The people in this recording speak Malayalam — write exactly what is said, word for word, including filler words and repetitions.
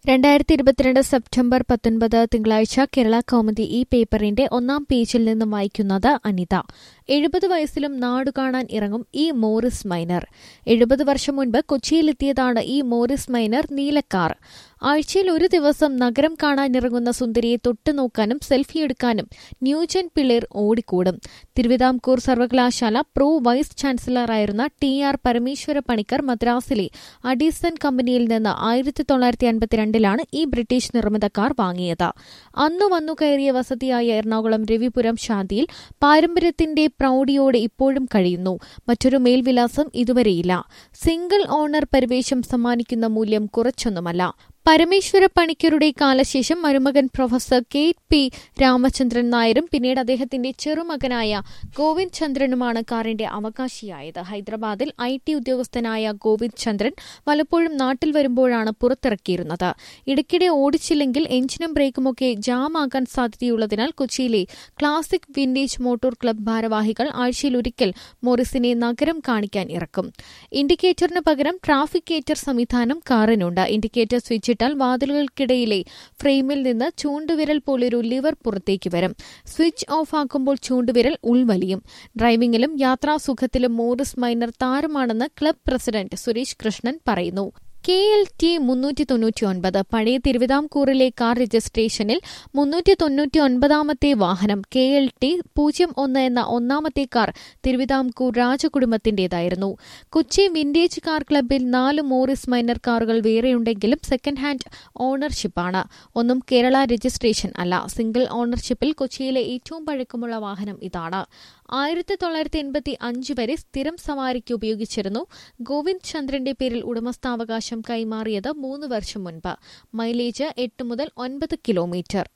രണ്ടായിരത്തി ഇരുപത്തിരണ്ട് സെപ്റ്റംബർ പത്തൊൻപത് തിങ്കളാഴ്ച കേരള കൗമുദി ഈ പേപ്പറിന്റെ ഒന്നാം പേജിൽ നിന്നും വായിക്കുന്നത് അനിത. എഴുപത് വയസ്സിലും നാടുകാണാൻ ഇറങ്ങും ഈ മോറിസ് മൈനർ. എഴുപത് വർഷം മുൻപ് കൊച്ചിയിലെത്തിയതാണ് ഈ മോറിസ് മൈനർ നീലക്കാർ. ആഴ്ചയിൽ ഒരു ദിവസം നഗരം കാണാനിറങ്ങുന്ന സുന്ദരിയെ തൊട്ടുനോക്കാനും സെൽഫിയെടുക്കാനും ന്യൂജൻ പിള്ളേർ ഓടിക്കൂടും. തിരുവിതാംകൂർ സർവകലാശാല പ്രോ വൈസ് ചാൻസലറായിരുന്ന ടി ആർ പരമേശ്വര പണിക്കർ മദ്രാസിലെ അഡീസൺ കമ്പനിയിൽ നിന്ന് ആയിരത്തി തൊള്ളായിരത്തി അൻപത്തിരണ്ടിലാണ് ഈ ബ്രിട്ടീഷ് നിർമ്മിത കാർ വാങ്ങിയത്. അന്നു വന്നു കയറിയ വസതിയായ എറണാകുളം രവിപുരം ശാന്തിയിൽ പാരമ്പര്യത്തിന്റെ പ്രൌഢിയോടെ ഇപ്പോഴും കഴിയുന്നു. മറ്റൊരു മേൽവിലാസം ഇതുവരെയില്ല. സിംഗിൾ ഓണർ പരിവേഷം സമ്മാനിക്കുന്ന മൂല്യം കുറച്ചൊന്നുമല്ല. പരമേശ്വര പണിക്കരുടെ കാലശേഷം മരുമകൻ പ്രൊഫസർ കെ പി രാമചന്ദ്രൻ നായരും പിന്നീട് അദ്ദേഹത്തിന്റെ ചെറുമകനായ ഗോവിന്ദ് ചന്ദ്രനുമാണ് കാറിന്റെ അവകാശിയായത്. ഹൈദരാബാദിൽ ഐ ടി ഉദ്യോഗസ്ഥനായ ഗോവിന്ദ് ചന്ദ്രൻ പലപ്പോഴും നാട്ടിൽ വരുമ്പോഴാണ് പുറത്തിറക്കിയിരുന്നത്. ഇടയ്ക്കിടെ ഓടിച്ചില്ലെങ്കിൽ എഞ്ചിനും ബ്രേക്കുമൊക്കെ ജാമാകാൻ സാധ്യതയുള്ളതിനാൽ കൊച്ചിയിലെ ക്ലാസിക് വിന്റേജ് മോട്ടോർ ക്ലബ് ഭാരവാഹികൾ ആഴ്ചയിലൊരിക്കൽ മോറിസിനെ നഗരം കാണിക്കാൻ ഇറക്കും. ഇൻഡിക്കേറ്ററിന് പകരം ട്രാഫിക്കേറ്റർ സംവിധാനം കാറിനുണ്ട്. ഇൻഡിക്കേറ്റർ സ്വിച്ച് ാൽ വാതിലുകൾക്കിടയിലെ ഫ്രെയിമിൽ നിന്ന് ചൂണ്ടുവിരൽ പോലൊരു ലിവർ പുറത്തേക്ക് വരും. സ്വിച്ച് ഓഫ് ആക്കുമ്പോൾ ചൂണ്ടുവിരൽ ഉൾവലിയും. ഡ്രൈവിംഗിലും യാത്രാസുഖത്തിലും മോറിസ് മൈനർ താരമാണെന്ന് ക്ലബ് പ്രസിഡന്റ് സുരേഷ് കൃഷ്ണൻ പറയുന്നു. കെ എൽ ടി മുന്നൂറ്റി തൊണ്ണൂറ്റി ഒൻപത് പഴയ തിരുവിതാംകൂറിലെ കാർ രജിസ്ട്രേഷനിൽ മുന്നൂറ്റി തൊണ്ണൂറ്റി ഒൻപതാമത്തെ വാഹനം കെ എൽ ടി പൂജ്യം ഒന്ന് എന്ന ഒന്നാമത്തെ കാർ തിരുവിതാംകൂർ രാജകുടുംബത്തിന്റേതായിരുന്നു. കൊച്ചി വിന്റേജ് കാർ ക്ലബിൽ നാല് മോറിസ് മൈനർ കാറുകൾ വേറെയുണ്ടെങ്കിലും സെക്കൻഡ് ഹാൻഡ് ഓണർഷിപ്പാണ്. ഒന്നും കേരള രജിസ്ട്രേഷൻ അല്ല. സിംഗിൾ ഓണർഷിപ്പിൽ കൊച്ചിയിലെ ഏറ്റവും പഴക്കമുള്ള വാഹനം ഇതാണ്. ആയിരത്തി തൊള്ളായിരത്തി എൺപത്തി അഞ്ച് വരെ സ്ഥിരം സവാരിക്ക് ഉപയോഗിച്ചിരുന്നു. ഗോവിന്ദ് ചന്ദ്രന്റെ പേരിൽ ഉടമസ്ഥാവകാശം കൈമാറിയത് മൂന്ന് വർഷം മുൻപ്. മൈലേജ് എട്ട് മുതൽ ഒൻപത് കിലോമീറ്റർ.